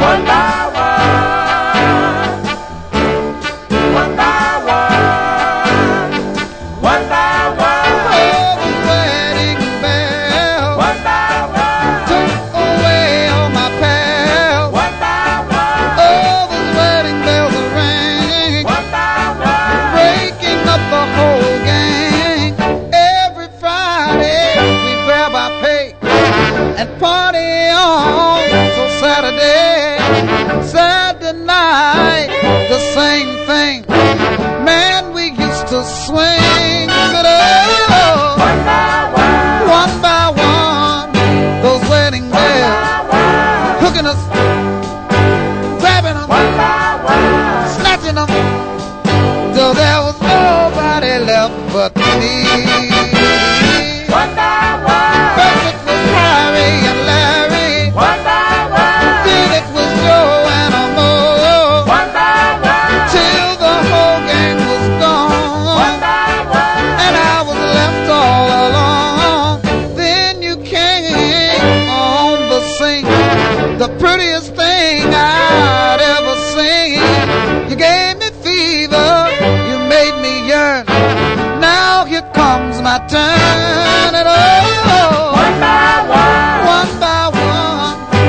One by one, one by one, one by one. Oh, the wedding bell. One by one. Took away all my pals. One by one. Oh, the wedding bells are ringing. One by one. Breaking up the whole gang. Every Friday we grab our pay and party on till Saturday. Saturday night, the same thing. Man, we used to swing, but oh, one by one, those wedding bells hooking us, grabbing us, snatching them, till there was nobody left but me. One by one. First it was Harry and Larry, One by one. then it was Joe and Mo, One by one. till the whole gang was One gone, by one. and I was left all alone. Then you came on the scene, the prettiest thing I'd ever seen. You gave me fever, you made me yearn. Now here comes my turn, and oh,